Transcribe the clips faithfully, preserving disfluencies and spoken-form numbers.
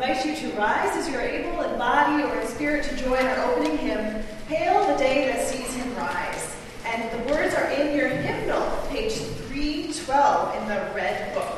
invite you to rise as you're able in body or in spirit to join our opening hymn, Hail the Day That Sees Him Rise. And the words are in your hymnal, page three twelve in the red book.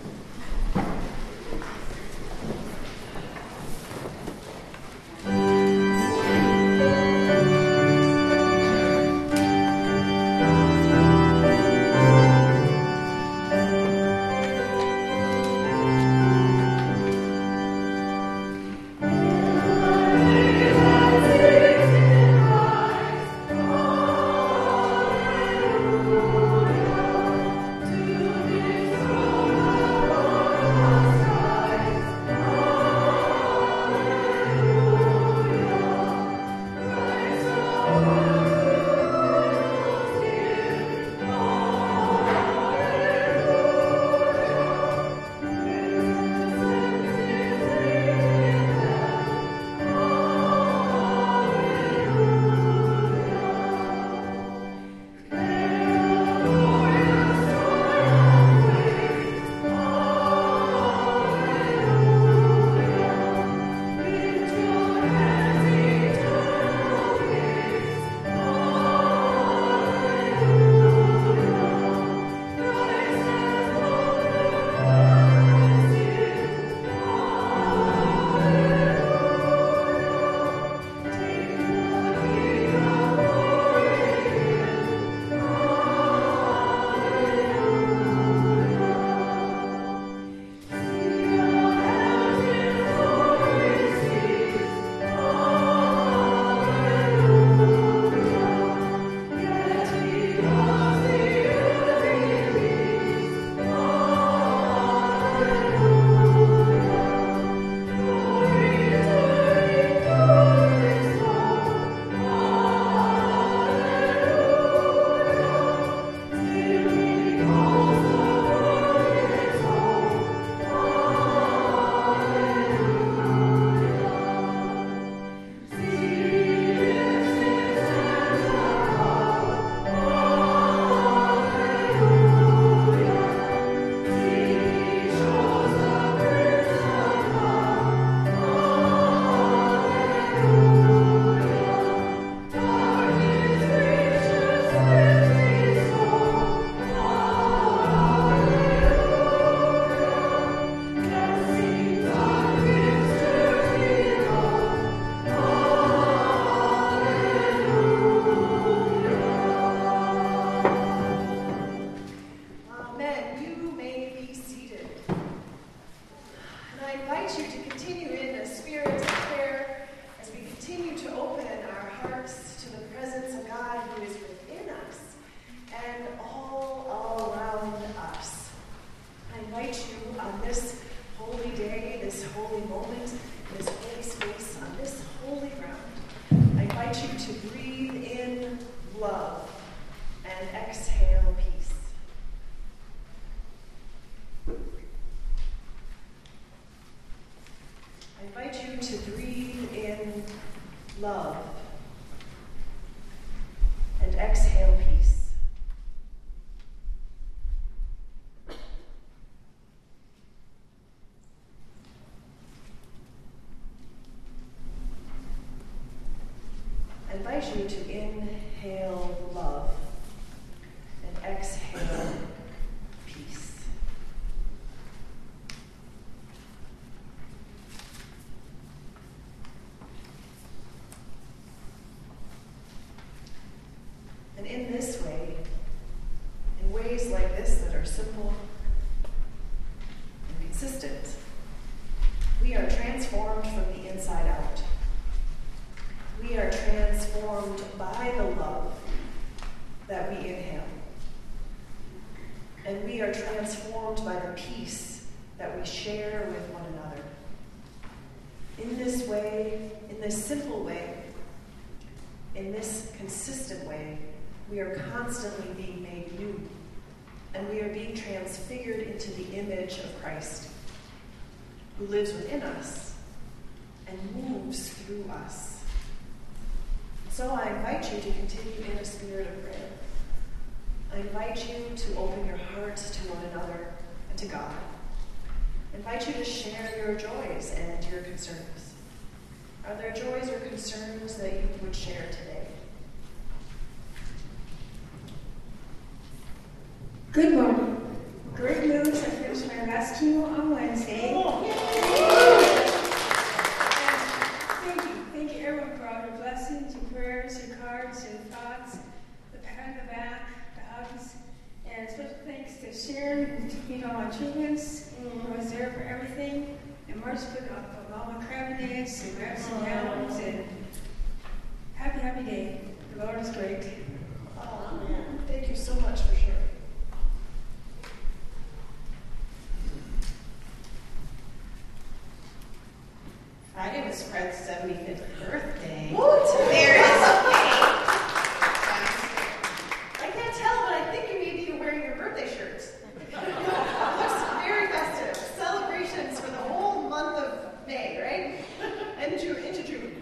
I invite you to inhale love and exhale peace. And in this way, in ways like this that are simple and consistent, we are transformed from the inside out. We are transformed by the love that we inhale. And we are transformed by the peace that we share with one another. In this way, in this simple way, in this consistent way, we are constantly being made new. And we are being transfigured into the image of Christ, who lives within us and moves through us. So I invite you to continue in a spirit of prayer. I invite you to open your hearts to one another and to God. invite you to share your joys and your concerns. Are there joys or concerns that you would share today? Good morning. Great news, I finished my rescue on Wednesday. Oh. Thank you. Thank you everyone for all your blessings, your prayers, your cards, your thoughts, the pat on the back, the hugs, and special thanks to Sharon, who took me to all my treatments, who was there for everything, and March put up all my cabinets and wraps and gowns, and happy, happy day. The Lord is great. Oh, man. Thank you so much for sharing. Friday was Fred's seventy-fifth birthday. What? There is cake. I can't tell, but I think maybe you're wearing your birthday shirt. Looks very festive. Celebrations for the whole month of May, right? And June, into June.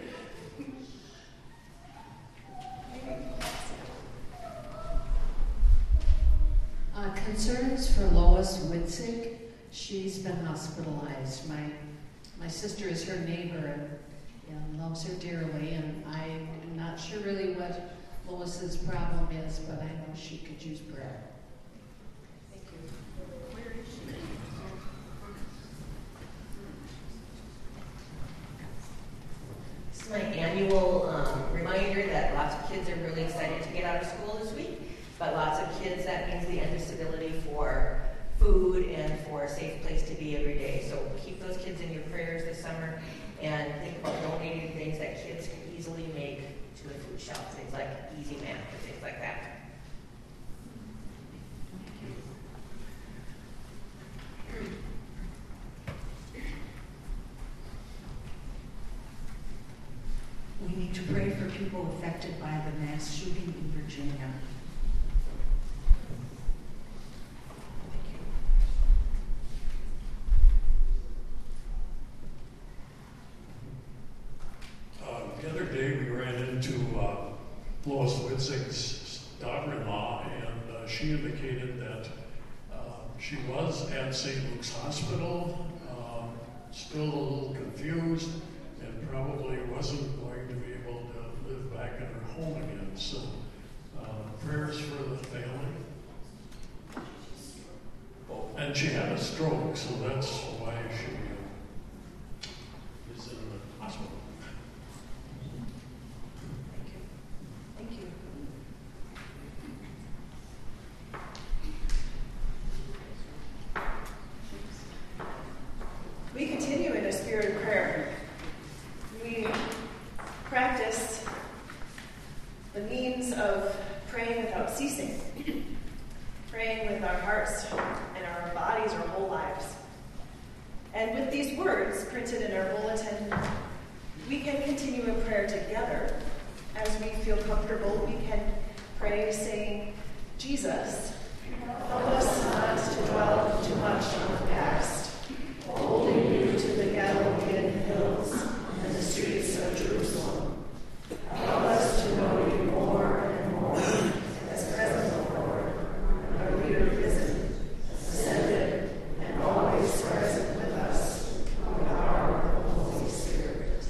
Uh, concerns for Lois Witzig. She's been hospitalized. My my sister is her neighbor and, and loves her dearly, and I am not sure really what Lois's problem is, but I know she could use prayer. Thank you. Where is she? This is my annual um, reminder that lots of kids are really excited to get out of school this week, but lots of kids, that means the end of stability for food and for a safe place to be every day. So keep those kids in your prayers this summer and think about donating things that kids can easily make to the food shelf, things like Easy Mac or things like that. We need to pray for people affected by the mass shooting in Virginia. The other day we ran into uh, Lois Witzig's daughter-in-law, and uh, she indicated that uh, she was at Saint Luke's Hospital, um, still a little confused, and probably wasn't going to be able to live back in her home again. So uh, prayers for the family. Oh, and she had a stroke, so that's why she uh, is in the hospital. Thank you. We continue in a spirit of prayer. We practice the means of praying without ceasing, praying with our hearts and our bodies, our whole lives. And with these words printed in our bulletin, we can continue a prayer together. As we feel comfortable, we can pray saying, Jesus, help us not to dwell too much on the past, holding you to the Galilean hills and the streets of Jerusalem. Help us to know you more and more as present, Lord, our leader risen, ascended, and always present with us through the power of the Holy Spirit.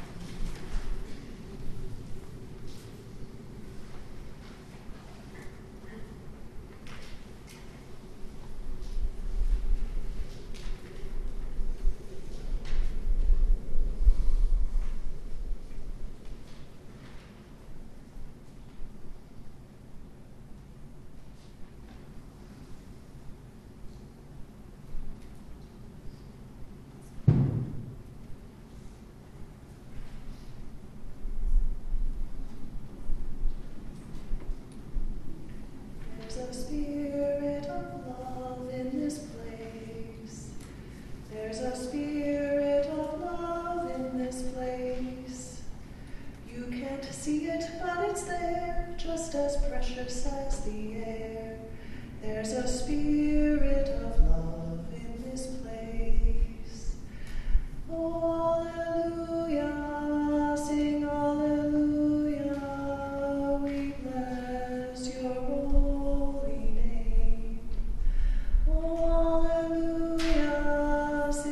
There's a spirit of love in this place. There's a spirit of love in this place. You can't see it, but it's there, just as precious as the air. There's a spirit of love in this place. Oh, hallelujah, sing hallelujah, we bless your holy name. Oh, hallelujah,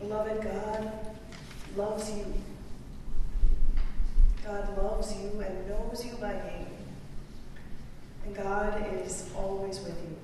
Beloved, God loves you. God loves you and knows you by name. And God is always with you.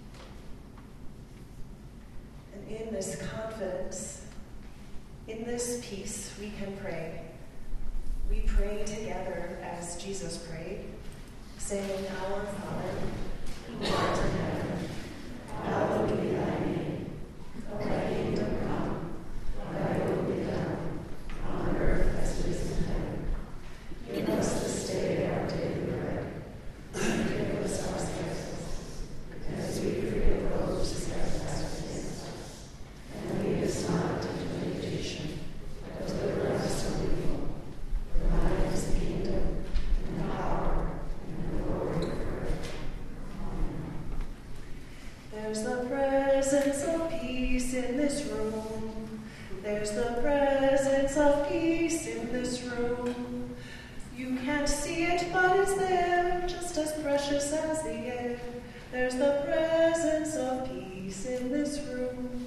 And in this confidence, in this peace, we can pray. We pray together as Jesus prayed, saying, Our Father, who art in heaven, hallowed be thy name. Thy kingdom come, thy will be done, on earth as it is in heaven. Give us this day our daily bread. Forgive us our trespasses, as we forgive those who trespass against us. And lead us not into temptation, but deliver us from evil. For thine is the kingdom, and the power, and the glory forever. Amen. There's the presence of peace in this room. There's the presence of peace in this room. You can't see it, but it's there, just as precious as the air. There's the presence of peace in this room.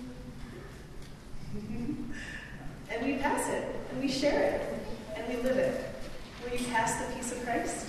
And we pass it, and we share it, and we live it. Will you pass the peace of Christ?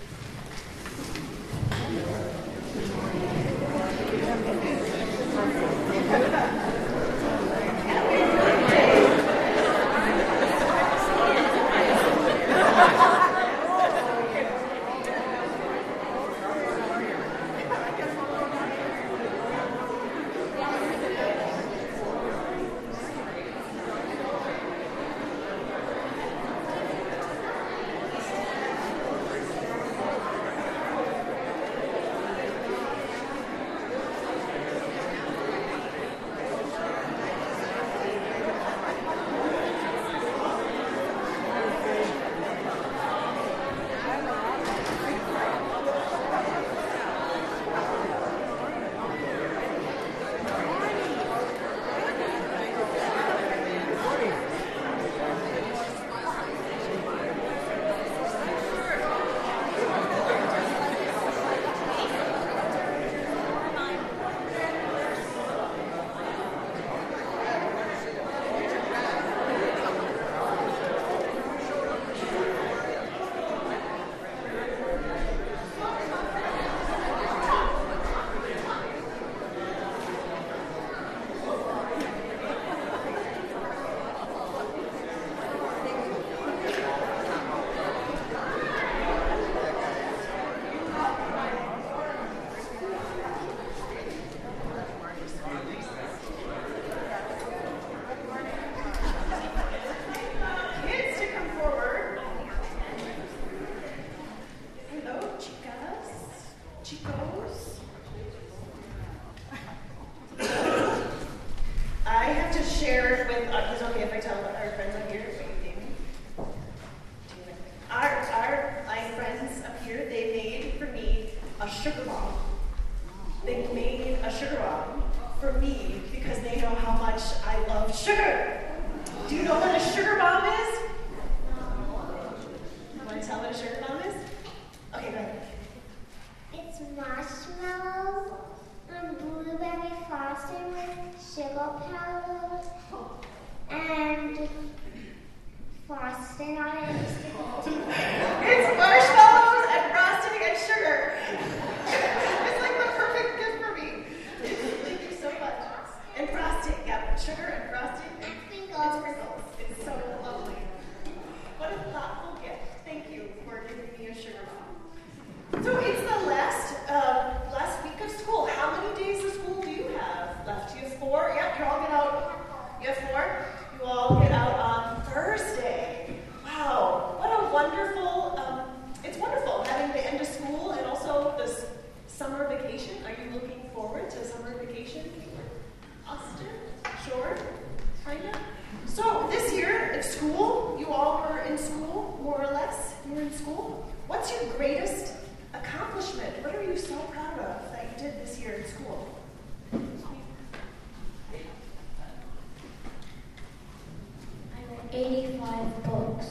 eighty-five books.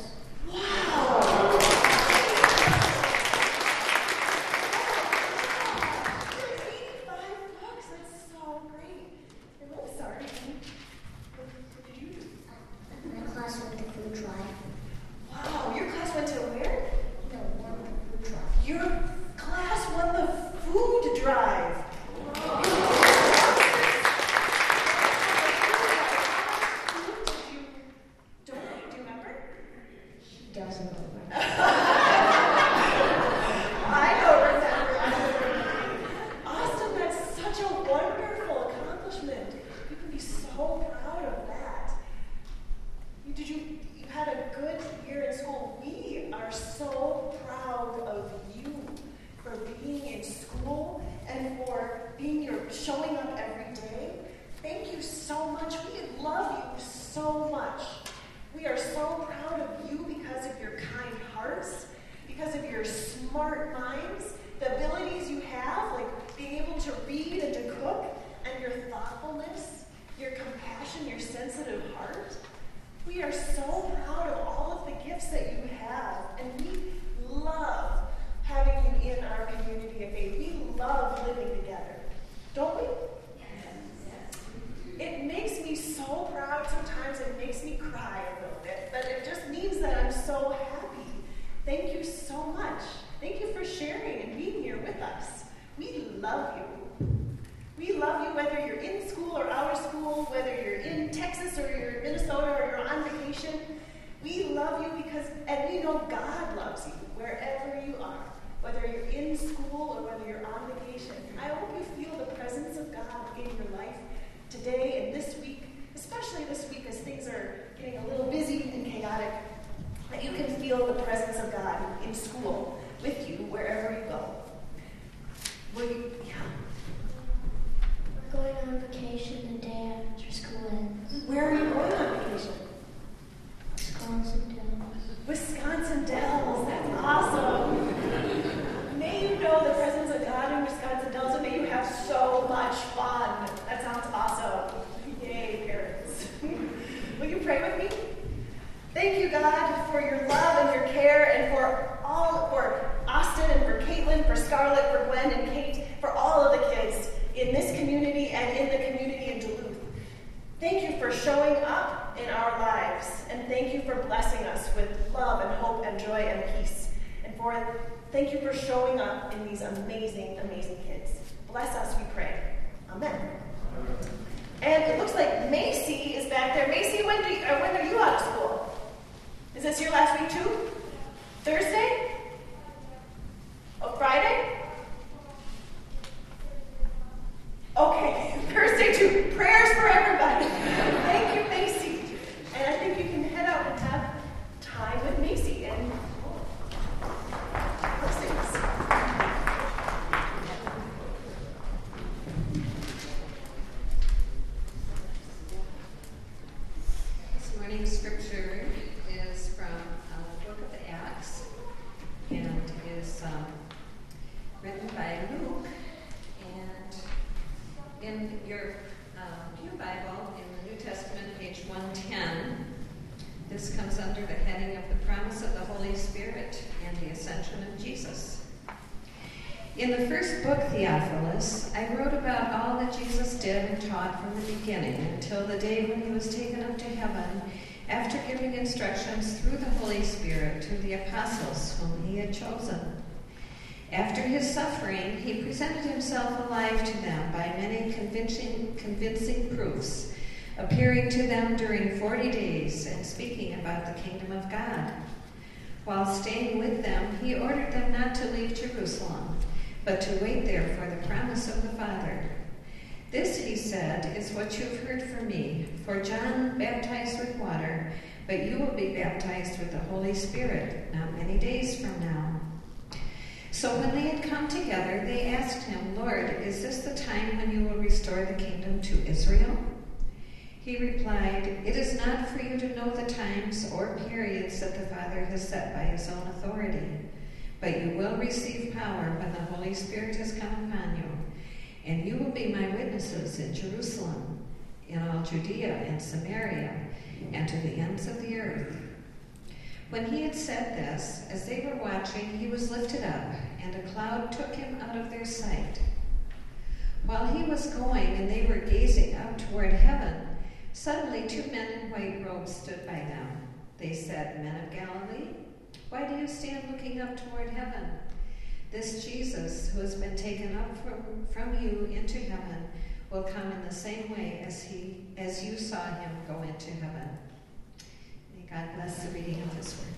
Wow! eighty-five books, that's so great. And I'm sorry, what did you do? so much. We are so proud of you because of your kind hearts, because of your smart minds, the abilities you have, like being able to read and to cook, and your thoughtfulness, your compassion, your sensitive heart. We are so proud of all of the gifts that you have, and we love having you in our community of faith. We love living together, don't we? It makes me so proud sometimes. It makes me cry a little bit, but it just means that I'm so happy. Thank you so much. Thank you for sharing and being here with us. We love you. We love you whether you're in school or out of school, whether you're in Texas or you're in Minnesota or you're on vacation. We love you because, and we know God loves you wherever you are, whether you're in school or whether you're on vacation. I hope you feel the presence of God in your life today and this week, especially this week as things are getting a little busy and chaotic, that you can feel the presence of God in school with you wherever you go. Will you, yeah. We're going on vacation the day after school ends. Where are you going on vacation? Wisconsin Dells. Wisconsin Dells. That's awesome. May you know the presence of God in Wisconsin Dells, and may you have so much fun. That sounds awesome. Yay, parents. Will you pray with me? Thank you, God, for your love and your care, and for all, for Austin and for Caitlin, for Scarlett, for Gwen and Kate, for all of the kids in this community and in the community in Duluth. Thank you for showing up in our lives, and thank you for blessing us with love and hope and joy and peace. And for thank you for showing up in these amazing, amazing kids. Bless us, we pray. Amen. And it looks like Macy is back there. Macy, when, do you, or when are you out of school? Is this your last week too? Thursday? Oh, Friday? Okay, Thursday too. Prayers for everybody. Thank you, Macy. And I think you can head out and have time with Macy and blessings. This morning's scripture is from uh, the book of Acts and is um, written by Luke. And in your uh, Pew Bible, in the New Testament, page one ten, this comes under the heading of the promise of the Holy Spirit and the ascension of Jesus. In the first book, Theophilus, I wrote about all that Jesus did and taught from the beginning until the day when he was taken up to heaven, after giving instructions through the Holy Spirit to the apostles whom he had chosen. After his suffering, he presented himself alive to them by many convincing, convincing proofs, appearing to them during forty days and speaking about the kingdom of God. While staying with them, he ordered them not to leave Jerusalem, but to wait there for the promise of the Father. This, he said, is what you have heard from me. For John baptized with water, but you will be baptized with the Holy Spirit not many days from now. So when they had come together, they asked him, Lord, is this the time when you will restore the kingdom to Israel? He replied, It is not for you to know the times or periods that the Father has set by his own authority, but you will receive power when the Holy Spirit has come upon you, and you will be my witnesses in Jerusalem, in all Judea and Samaria, and to the ends of the earth. When he had said this, as they were watching, he was lifted up, and a cloud took him out of their sight. While he was going and they were gazing up toward heaven, suddenly two men in white robes stood by them. They said, Men of Galilee, why do you stand looking up toward heaven? This Jesus, who has been taken up from, from you into heaven, will come in the same way as he, as you saw him go into heaven. May God bless the reading of his word.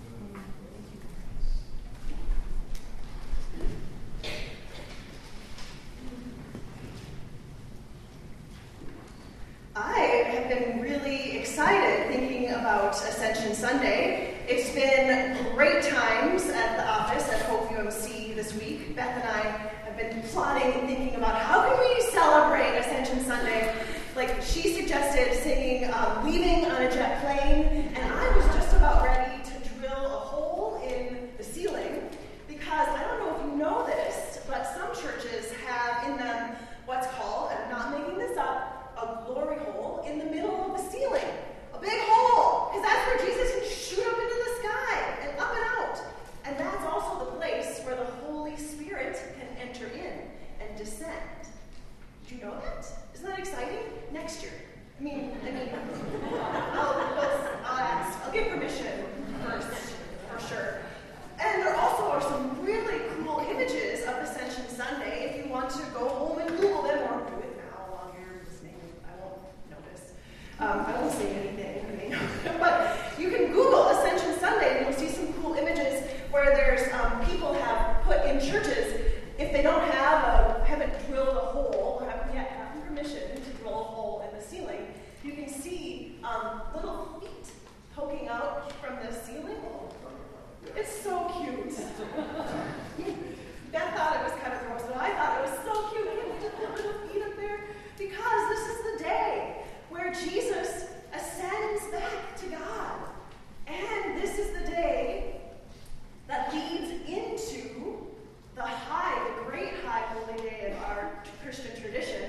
I have been really excited thinking about Ascension Sunday. It's been great times at the office at Hope U M C this week. Beth and I have been plotting and thinking about how can we celebrate Ascension Sunday Like, she suggested singing um, Leaving on a Jet Plane, and I was just about ready to drill a hole in the ceiling, because I don't know if you know this, but some churches have in them what's called, I'm not making this up, a glory hole in the middle of the ceiling. A big hole, because that's where Jesus can shoot up into the sky and up and out. And that's also the place where the Holy Spirit can enter in and descend. Did you know that? Isn't that exciting? Next year. I mean, I mean, I'll, I'll, I'll ask. I'll get permission first, for sure. And there also are some really cool images of Ascension Sunday if you want to go home and Google them, or do it now while you're listening. I won't notice. Um, I won't say anything. I mean, but you can Google Ascension Sunday and you'll see some cool images where there's um, people have put in churches, if they don't have a, haven't drilled a hole, or haven't yet gotten permission to drill a hole in the ceiling, you can see um, little feet poking out from the ceiling. It's so cute. Beth thought it was kind of gross, but I thought it was so cute. I looked at the little feet up there, because this is the day where Jesus ascends back to God. And this is the day that leads into the high, the great high holy day of our Christian tradition,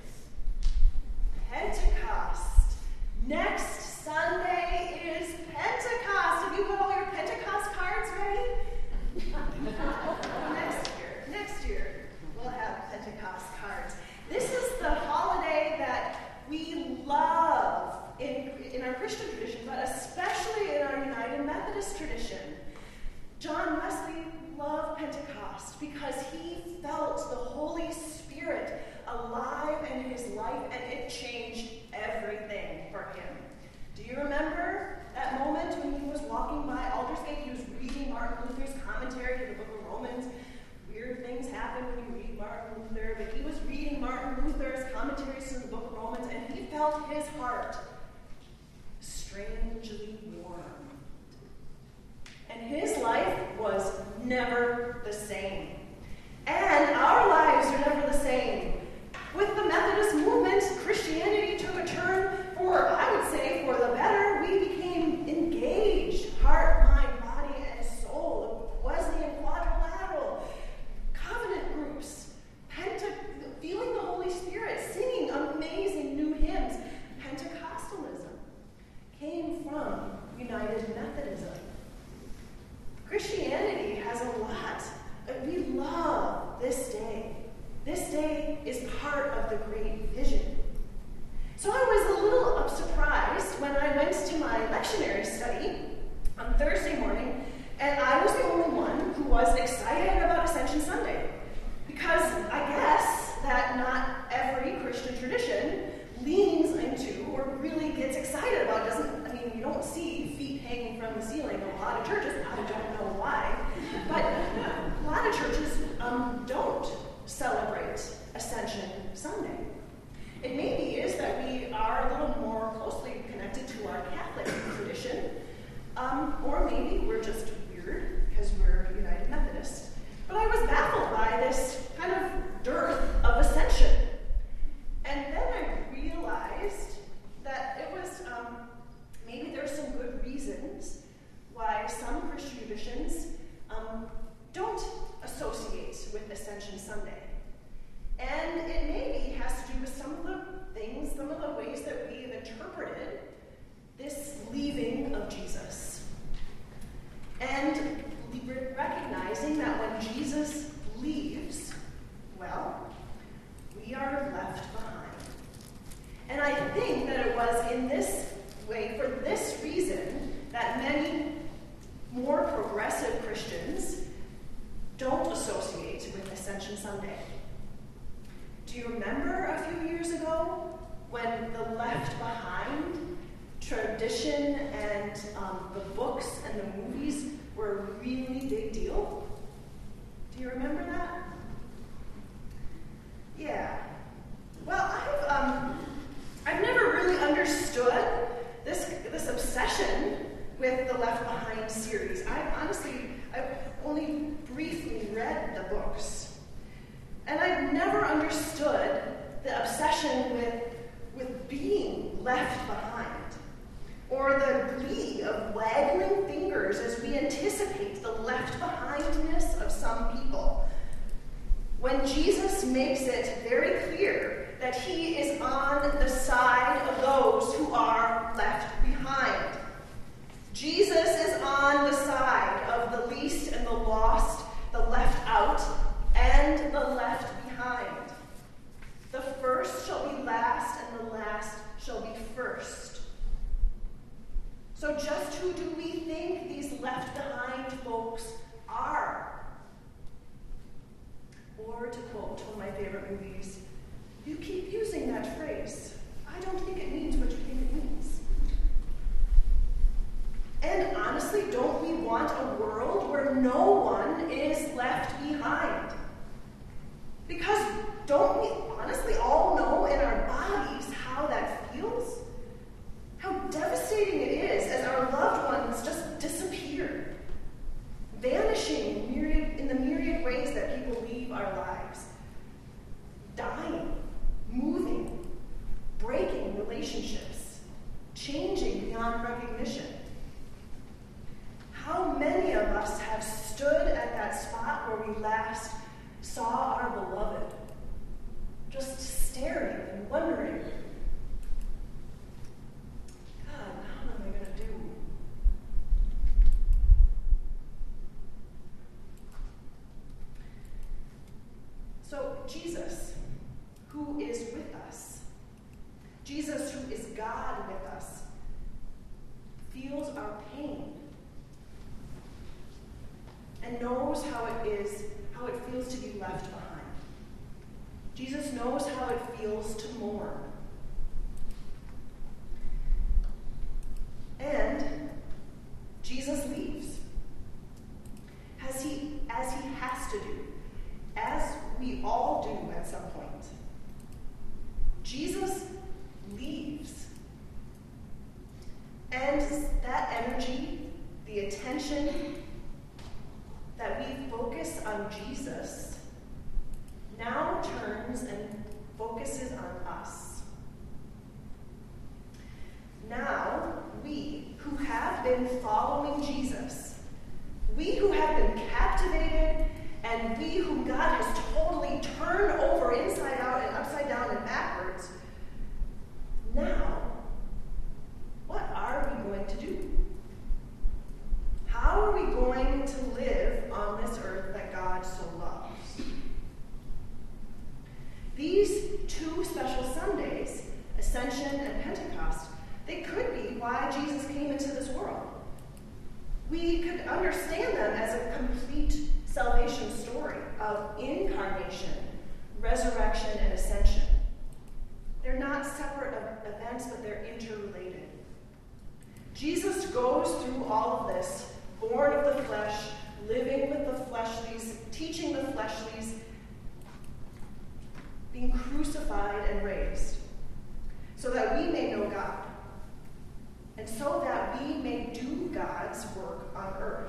Pentecost. Next Sunday is Pentecost. Have you got all your Pentecost cards ready? Next year, next year, we'll have Pentecost cards. This is the holiday that we love in, in our Christian tradition, but especially in our United Methodist tradition. John Wesley loved Pentecost because he felt the Holy Spirit alive in his life, and it changed everything for him. Do you remember that moment when he was walking by Aldersgate? He was reading Martin Luther's commentary to the book of Romans. Weird things happen when you read Martin Luther, but he was reading Martin Luther's commentaries to the book of Romans, and he felt his heart strangely warm. And his life was never the same. And our lives are never the same. With the Methodist movement, Christianity took a turn for, I would say, for the better. We became engaged, heart, mind, body, and soul. Wesleyan quadrilateral, covenant groups, Pente- feeling the Holy Spirit, singing amazing new hymns. Pentecostalism came from United Methodism. Christianity has a lot. We love this day. This day is part of the great vision. So I was a little surprised when I went to my lectionary study on Thursday morning, and I was the only one who was excited about Ascension Sunday. Because I guess that not every Christian tradition leans into or really gets excited about. Doesn't, I mean, you don't see feet hanging from the ceiling in a lot of churches. I don't know why. But a lot of churches um, don't celebrate Ascension Sunday. It maybe is that we are a little more closely connected to our Catholic tradition, um, or maybe we're just weird because we're United Methodist. But I was baffled by this kind of dearth of ascension. And then I realized that it was, um, maybe there's some good reasons why some Christian traditions um, don't associate with Ascension Sunday. And it maybe has to do with some of the things, some of the ways that we have interpreted this leaving of Jesus. And recognizing that when Jesus leaves, well, we are left behind. And I think that it was in this way, for this reason, that many more progressive Christians don't associate with Ascension Sunday. Do you remember a few years ago when the left behind tradition and um, the books and the movies were a really big deal? Do you remember that? Yeah. Well, I've um, I've never really understood this this obsession with the Left Behind series. I honestly, I've only briefly read the books, and I've never understood the obsession with with being left behind, or the glee of waggling fingers as we anticipate the left behindness of some people. When Jesus makes it very clear that he is on the side of those who are left behind. Jesus is on the side of the least and the lost, the left out, and the left behind. The first shall be last, and the last shall be first. So just who do we think these left behind folks are? Or to quote one of my favorite movies, you keep using that phrase. I don't think it means what you think it means. And honestly, don't we want a world where no one is left behind? Because don't we honestly all know in our bodies how that feels? How devastating it is as our loved ones just disappear, vanishing in, myriad, in the myriad ways that people leave our lives, dying, moving, breaking relationships, changing beyond recognition. How many of us have stood at that spot where we last saw our beloved, just staring and wondering, God, what am I going to do? So Jesus, who is with us, Jesus, who is God with us, feels our pain and knows how it is, how it feels to be left behind. Jesus knows how it feels to mourn. And Jesus leaves, as he, as he has to do, as we all do at some point. Jesus leaves. And that energy, the attention that we focus on Jesus, now turns and focuses on us. Now, we who have been following Jesus, we who have been captivated, and we whom God has totally turned over inside out and upside down and backwards, now, what are we going to do? How are we going to live on this earth that God so loves? These two special Sundays, Ascension and Pentecost, they could be why Jesus came into this world. We could understand them as a complete salvation story of incarnation, resurrection, and ascension. They're not separate events, but they're interrelated. Jesus goes through all of this, born of the flesh, living with the fleshlies, teaching the fleshlies, being crucified and raised, so that we may know God, and so that we may do God's work on earth.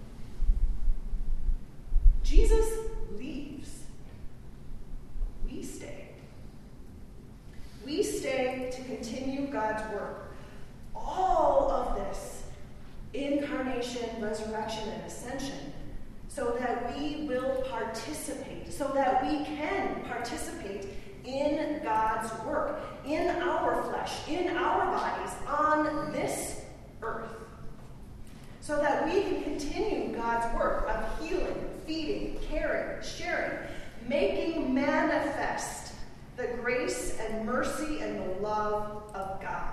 Jesus leaves. We stay. We stay to continue God's work. All of this, incarnation, resurrection, and ascension, so that we will participate, so that we can participate in God's work, in our flesh, in our bodies, on this earth, so that we can continue God's work of healing, feeding, caring, sharing, making manifest the grace and mercy and the love of God.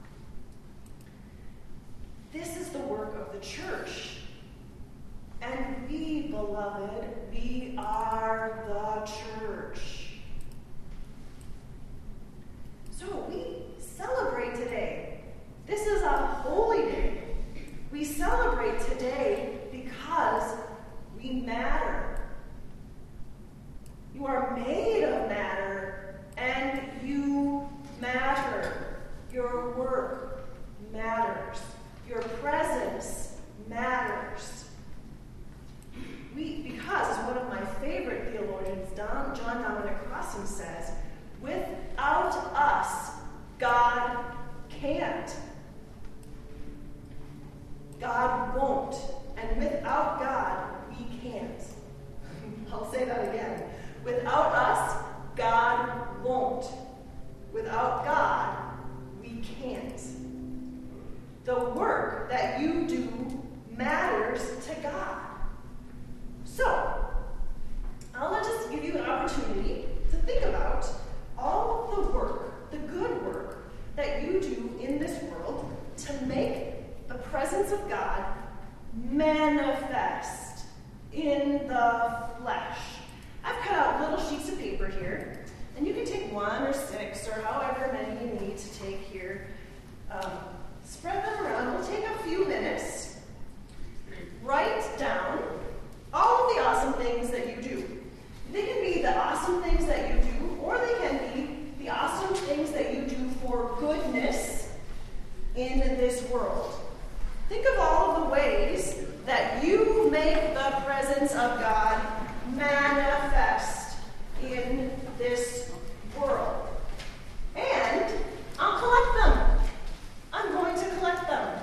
This is the work of the church. And we, beloved, we are the church. So we celebrate today. This is a holy day. We celebrate today because we matter. You are made of matter, and you matter. Your work matters. Your presence matters. We, because one of my favorite God won't. And without God, we can't. I'll say that again. Without us, God won't. Without God, we can't. The work that you do matters to God. So, I'll just give you an opportunity to think about all of the work, the good work that you do in this world to make the presence of God manifest in the flesh. I've cut out little sheets of paper here, and you can take one or six or however many you need to take here. Um, spread them around. We'll take a few minutes. Write down all of the awesome things that you do. They can be the awesome things that you do, or they can be the awesome things that you do for goodness in this world. Think of all of the ways that you make the presence of God manifest in this world. And I'll collect them. I'm going to collect them.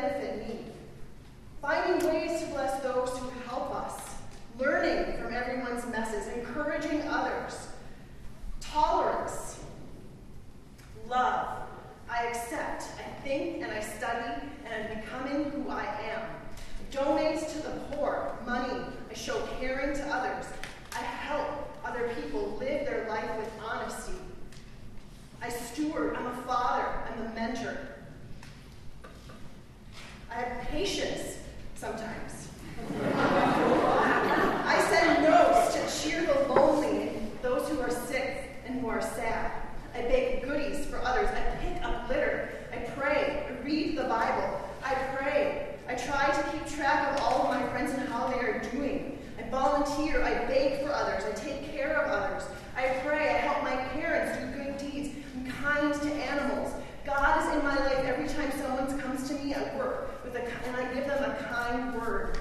benefit me. Finding ways to bless those who help us. Learning from everyone's messes. Encouraging others. Tolerance. Love. I accept, I think, and I study, and I'm becoming who I am. I donate to the poor, money. I show caring to others. I help other people live their life with honesty. I steward, I'm a father, I'm a mentor. I have patience sometimes. I send notes to cheer the lonely and those who are sick and who are sad. I bake goodies for others. I pick up litter. I pray. I read the Bible. I pray. I try to keep track of all of my friends and how they are doing. I volunteer. I bake for others. I take care of others. I pray. I help my parents do good deeds. I'm kind to animals. God is in my life every time someone comes to me at work with a, and I give them a kind word.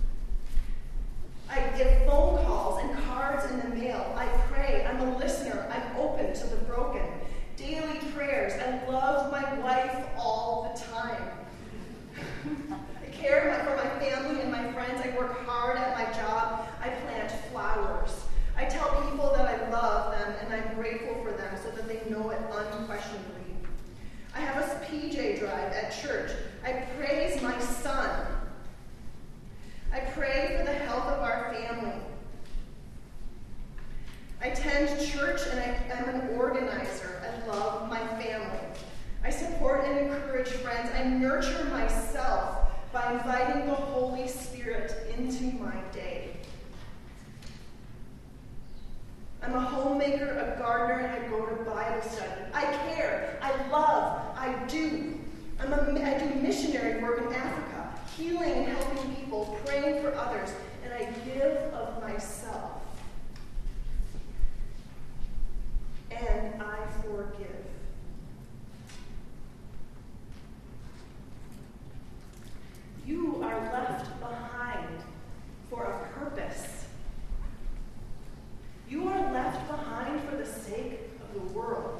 I give phone calls and cards in the mail. I pray. I'm a listener. I'm open to the broken. Daily prayers. I love my wife all the time. I care for my family and my friends. I work hard at my job. I plant flowers. I tell people that I love them and I'm grateful for them so that they know it unquestionably. I have a P J drive at church. I praise my son. I pray for the health of our family. I attend church and I am an organizer. I love my family. I support and encourage friends. I nurture myself by inviting the Holy Spirit into my day. I'm a homemaker, a gardener, and I go to Bible study. I care. I love. I do. I'm a, I do missionary work in Africa, healing and helping people, praying for others, and I give of myself. And I forgive. You are left behind for a purpose. You are left behind for the sake of the world.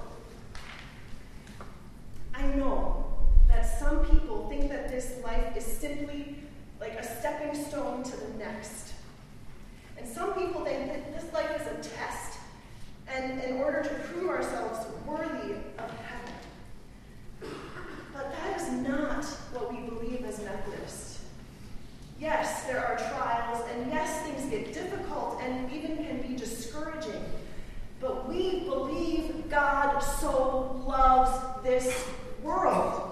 I know that some people think that this life is simply like a stepping stone to the next. And some people think that this life is a test, and in order to prove ourselves worthy of heaven. But that is not what we believe as Methodists. Yes, there are trials, and yes, things get difficult and even can be discouraging. But we believe God so loves this world.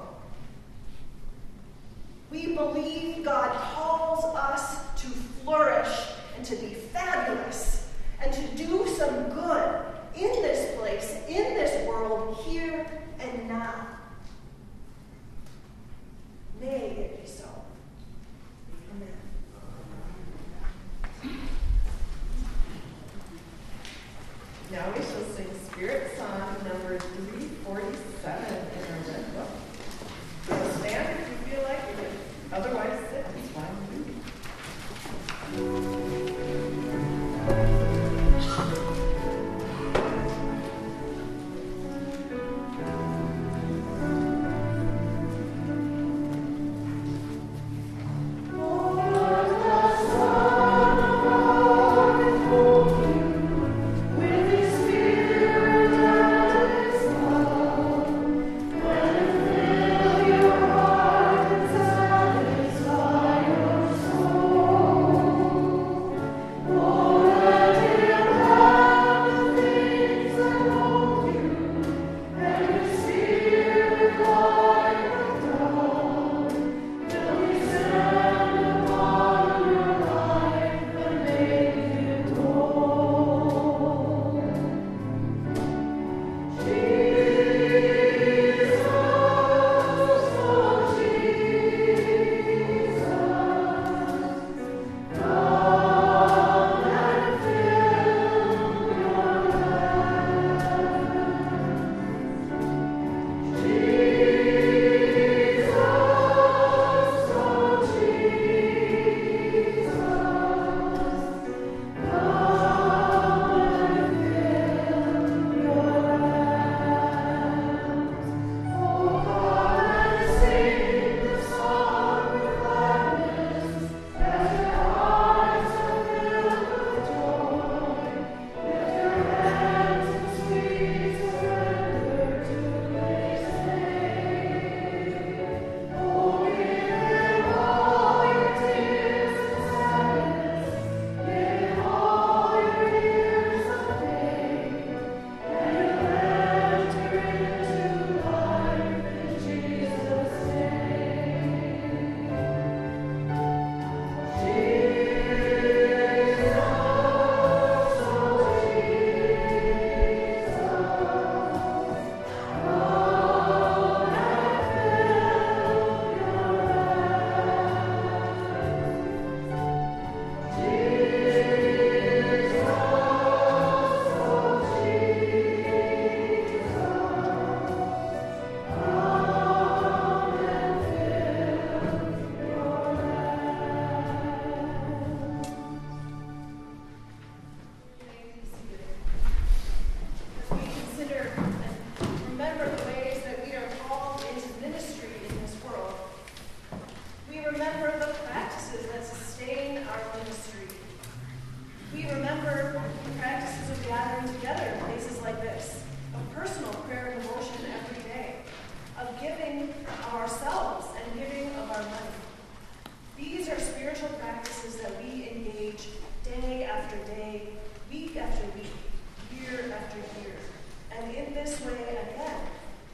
We believe God calls us to flourish and to be fabulous and to do some good in this place, in this world, here and now. May it be so. Amen. Now we shall sing Spirit Song number three forty-seven in our red book. So stand if you feel like it. Otherwise, sit. It's fine too.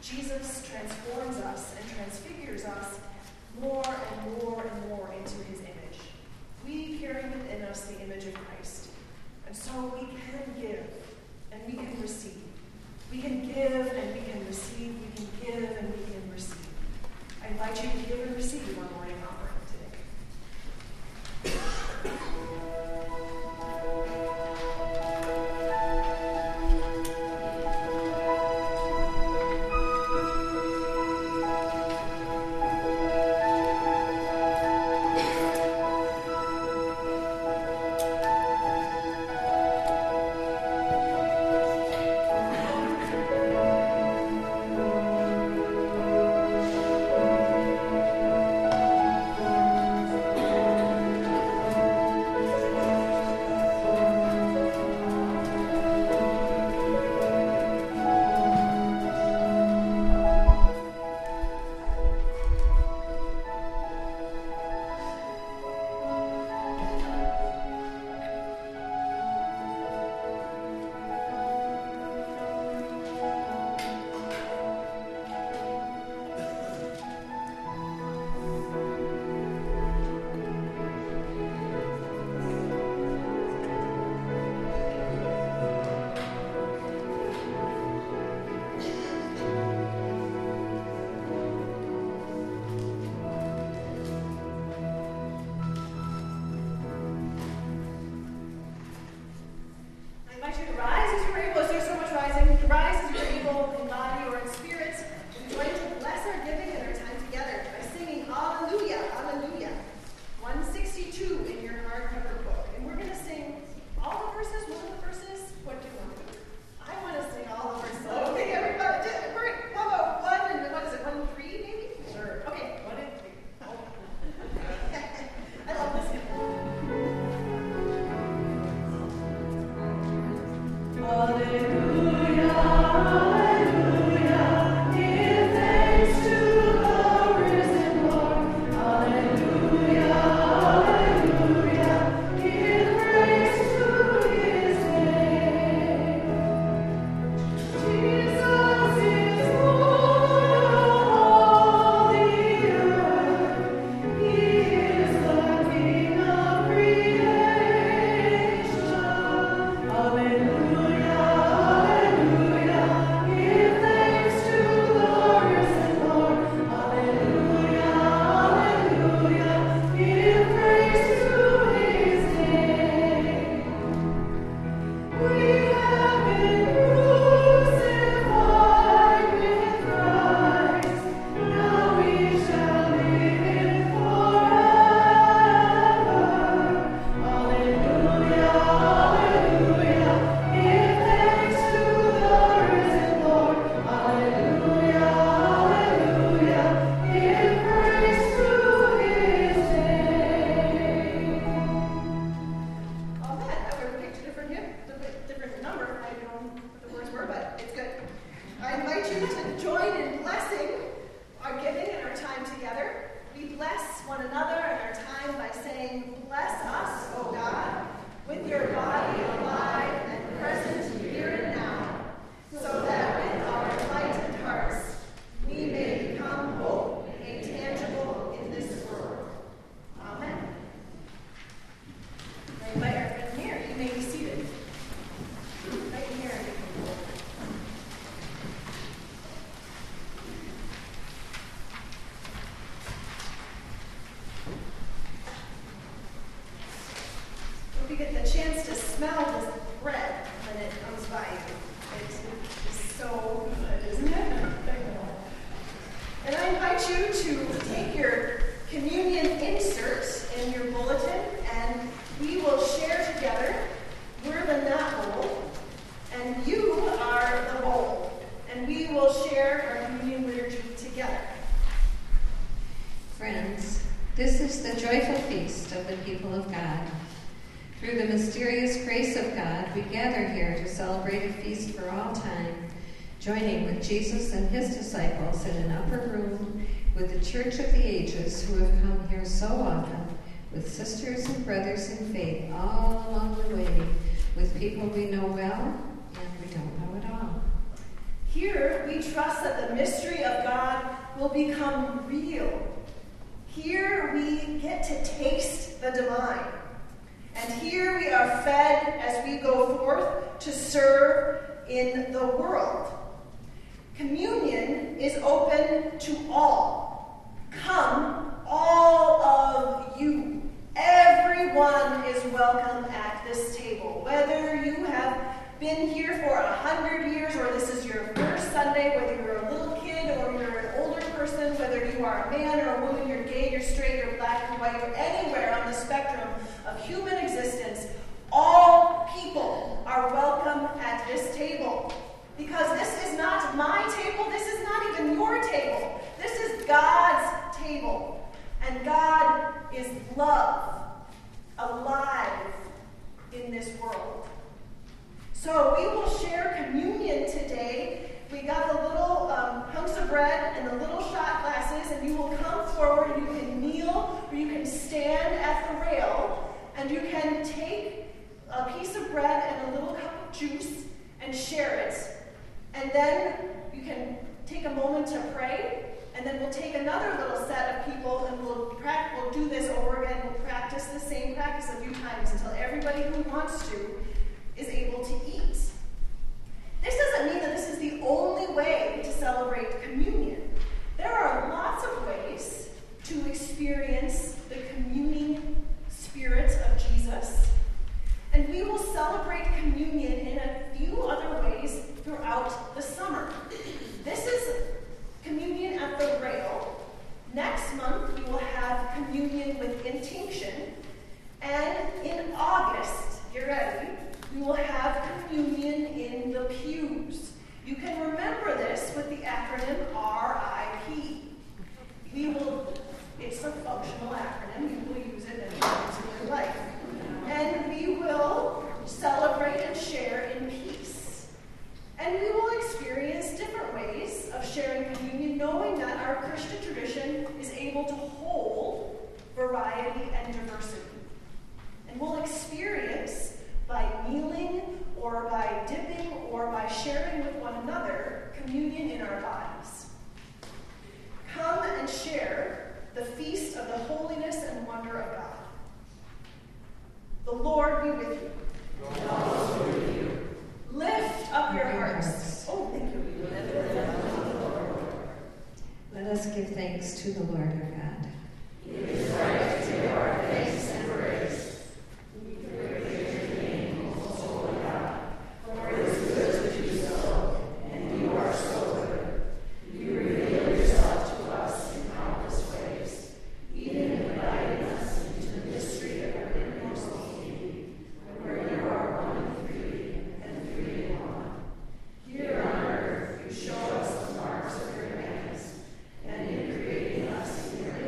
Jesus transforms us and transfigures us more and more and more into his image. We carry within us the image of Christ. And so we can give and we can receive. We can give and we can receive. We can give and we can receive. I invite you to give and receive our morning offering today. Joining with Jesus and his disciples in an upper room with the Church of the Ages who have come here so often, with sisters and brothers in faith all along the way, with people we know well and we don't know at all. Here, we trust that the mystery of God will become real. Here, we get to taste the divine. And here we are fed as we go forth to serve in the world. Communion is open to all. Come, all of you. Everyone is welcome at this table. Whether you have been here for a hundred years or this is your first Sunday, whether you're a little kid or you're an older person, whether you are a man or a woman, you're gay, you're straight, you're black, you're white, you're anywhere on the spectrum of human existence, all people are welcome at this table. Because this is not my table, this is not even your table. This is God's table. And God is love, alive in this world. So we will share communion today. We got the little um, hunks of bread and the little shot glasses, and you will come forward and you can kneel or you can stand at the rail, and you can take a piece of bread and a little cup of juice and share it. And then you can take a moment to pray, and then we'll take another little set of people and we'll, pra- we'll do this over again. We'll practice the same practice a few times until everybody who wants to is able to eat. This doesn't mean that this is the only way to celebrate communion. There are lots of ways to experience the communing spirit of Jesus. And we will celebrate communion in a few other ways throughout the summer. This is communion at the rail. Next month, we will have communion with intinction. And in August, get ready, we will have communion in the pews. You can remember this with the acronym R I P. We will, it's a functional acronym, you will use it in your life. And we will celebrate and share in peace. And we will experience different ways of sharing communion, knowing that our Christian tradition is able to hold variety and diversity. And we'll experience by kneeling or by dipping or by sharing with one another communion in our bodies. Come and share the feast of the holiness and wonder of God. The Lord be with you. And also with you. Lift up your hearts. Oh, thank you. Let us give thanks to the Lord our God. It is right to give our thanks and praise. We praise your name, most holy God, for it is good to do so, and you are so good. You reveal yourself to us in countless ways, even inviting us into the mystery of your innermost being, where you are one in three and three in one. Here on earth, you show us the marks of your hands, and in creating us in your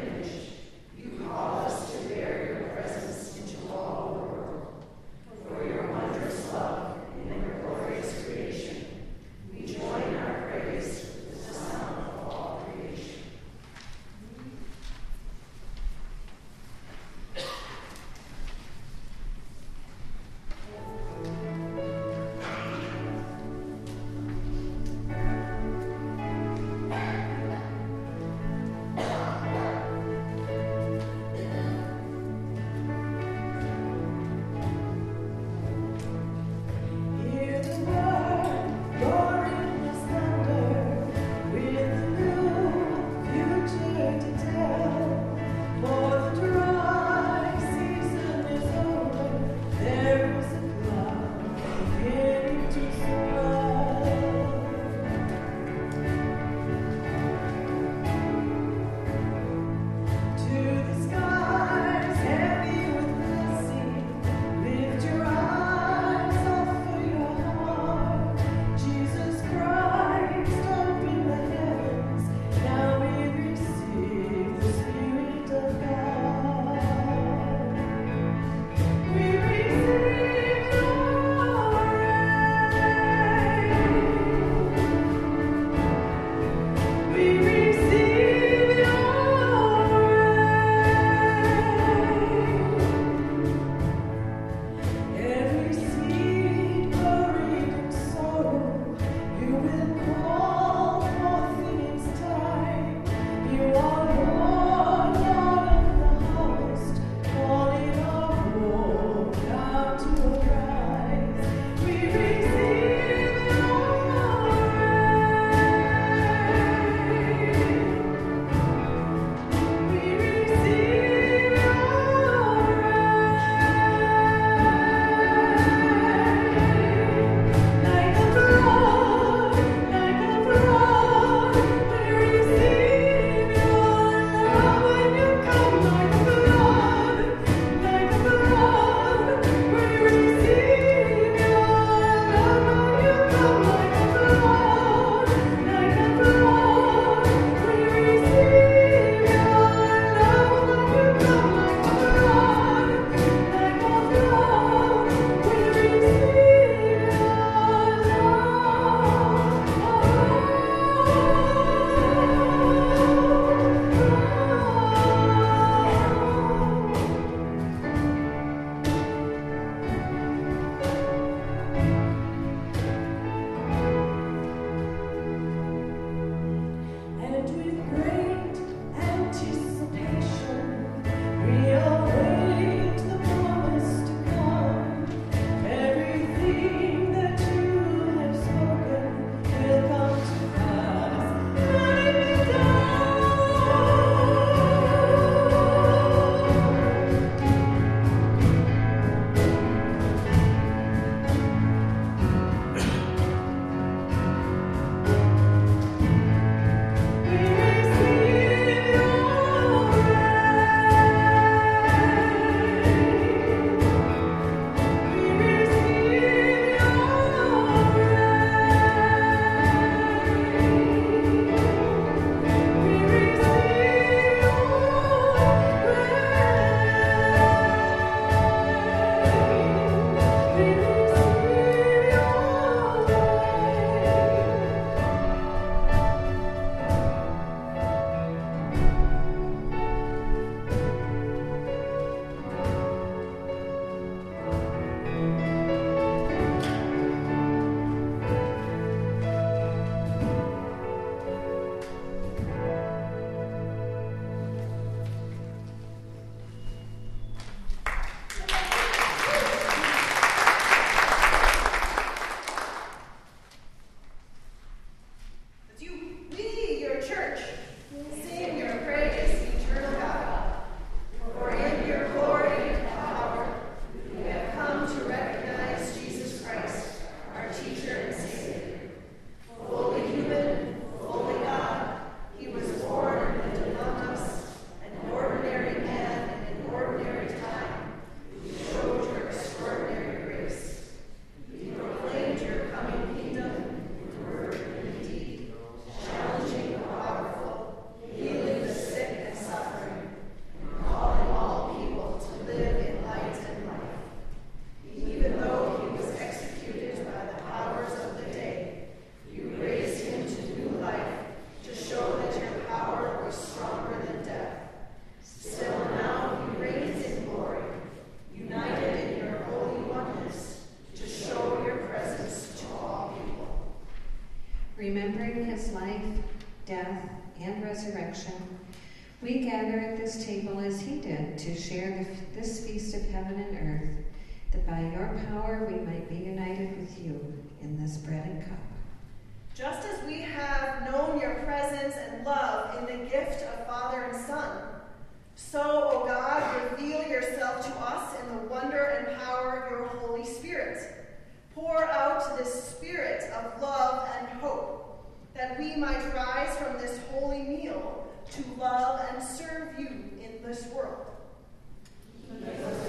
death, and resurrection, we gather at this table as he did to share the, this feast of heaven and earth, that by your power we might be united with you in this bread and cup. Just as we have known your presence and love in the gift of Father and Son, so, O God, reveal yourself to us in the wonder and power of your Holy Spirit. Pour out this spirit of love and hope, that we might rise from this holy meal to love and serve you in this world. Give us